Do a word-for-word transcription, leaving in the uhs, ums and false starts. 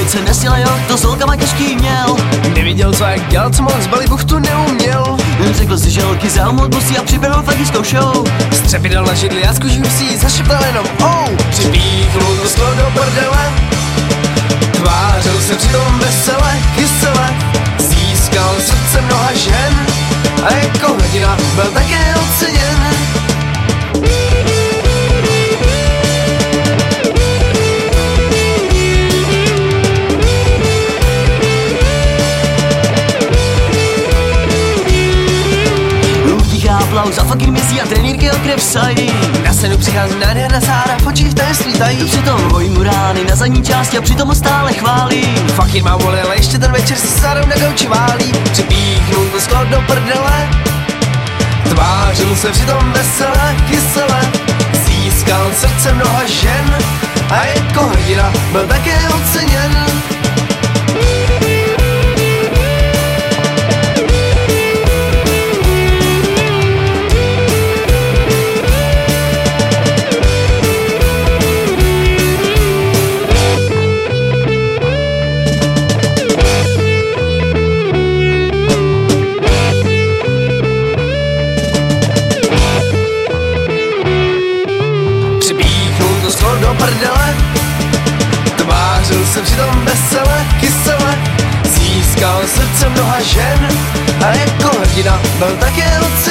se nesila, jo, to s holkama těžký měl. Neviděl, co jak dělal, co moc balí buchtu neuměl. Řekl si, že holky zaujmout musí a připravil faktickou show. Střepidel na židli a z kuží vsí zašeptal jenom oh. Připíchnul to sklo do prdele, tvářil se přitom vesele, kysele. Získal srdce mnoha žen a jako hrdina byl také oceněn. Aplauz a fucking misí a trenýrky o krev sají. Na scénu přichází nádherná Sára, v očích tajemství tají. Přitom bojí mu rány na zadní části a přitom ho stále chválí. Fucking má vole, ale ještě ten večer se Sárou na gauči válí. Připíchnul to sklo do prdele, tvářil se přitom vesele, kysele. Získal srdce mnoha žen a jako hrdina byl také oceněn. Do prdele, tvářil se přitom vesele, kysele. Získal srdce mnoha žen a jako hrdina byl také oceněn.